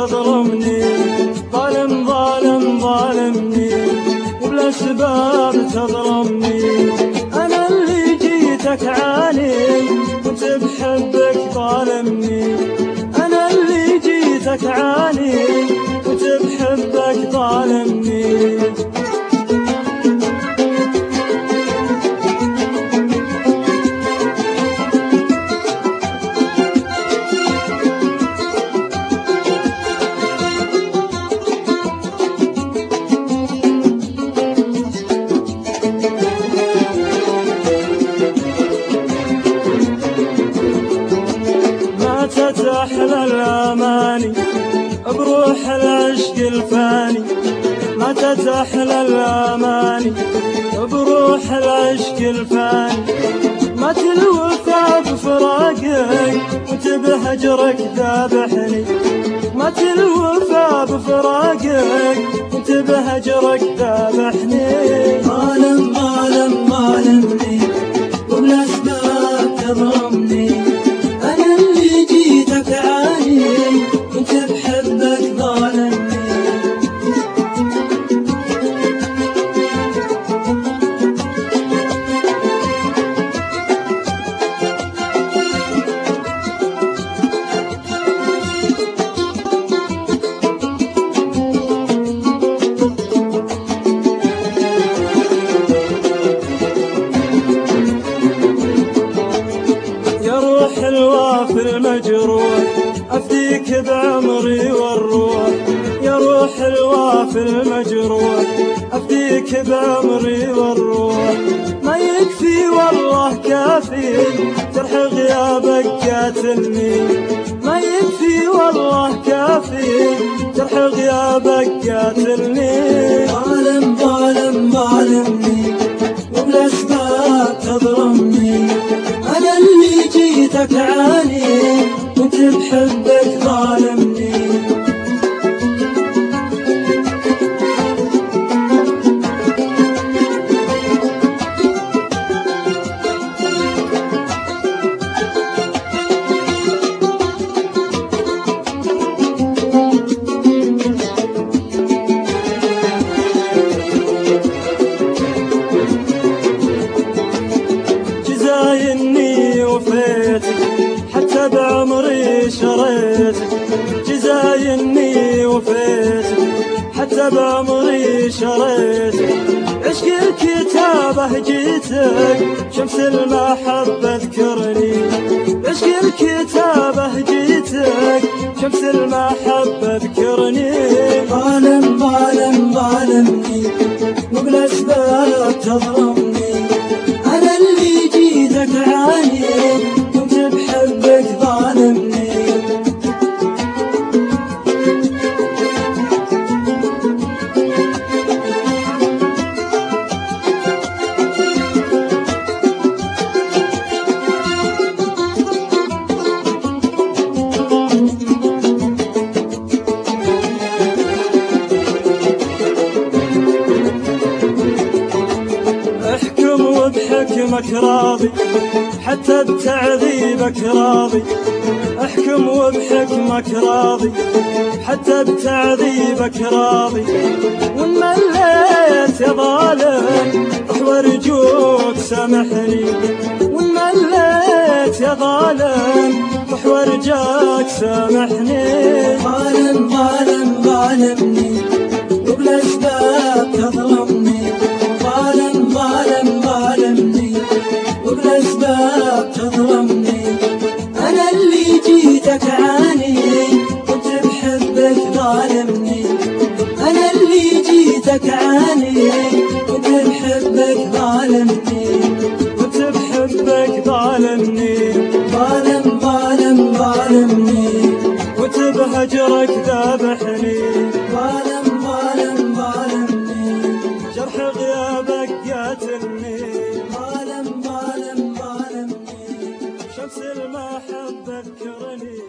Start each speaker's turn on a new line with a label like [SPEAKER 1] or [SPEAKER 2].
[SPEAKER 1] تظلمني، ظالم ظالم ظالمني وبلا سباب تظلمني. أنا اللي جيتك عاني وانت بحبك ظالمني، أنا اللي جيتك عاني وانت بحبك ظالمني. ماتت أحلى الأماني بروح العشق الفاني، ماتت أحلى الأماني بروح العشق الفاني. مات الوفا بفراقك وانت بهجرك ذابحني، مات الوفا بفراقك وانت بهجرك ذابحني.
[SPEAKER 2] ظالم ظالم ظالمني وبلا أسباب تظلمني، أنا اللي جيتك عاني وانت بحبك ظالمني.
[SPEAKER 1] الوافي المجروح أفديك بعمري والروح، يا روح الوافي المجروح أفديك بعمري والروح. ما يكفي والله كافي جرح غيابك قاتلني، ما يكفي والله كافي جرح غيابك قاتلني.
[SPEAKER 2] ظالم ظالم ظالمني وبلا أسباب تظلمني، أنا اللي جيتك عاني وانت بحبك ظالمني.
[SPEAKER 1] جزايني وفيتك حتى بعمري شريتك، جزايني وفيتك حتى بعمري شريتك. عشق الكتابة جيتك شمس المحبة اذكرني، عشق الكتابة جيتك شمس المحبة اذكرني.
[SPEAKER 2] ظالم ظالم ظالمني وبلا أسباب تظلمني، أنا اللي جيتك عاني وانت بحبك ظالمني.
[SPEAKER 1] احكم وبحكمك راضي حتى بتعذيبك راضي، احكم وبحكمك راضي حتى بتعذيبك راضي. وان مليت يا ظالم روح وارجوك سامحني، وان مليت يا ظالم روح وارجاك سامحني.
[SPEAKER 2] ظالم ظالم ظالمني وبلا أسباب تظلمني، ظالم ظالم ظالمني وبلا أسباب تظلمني. أنا اللي جيتك عاني وانت بحبك ظالمني، أنا اللي جيتك عاني وانت بحبك ظالمني،
[SPEAKER 1] وانت بحبك ظالمني.
[SPEAKER 2] ظالم ظالم ظالمني
[SPEAKER 1] وانت بهجرك ذابحني،
[SPEAKER 2] ظالم ظالم ظالمني
[SPEAKER 1] جرح غيابك قاتلني.
[SPEAKER 2] ظالم ظالم ظالمني
[SPEAKER 1] شمس المحبة اذكرني.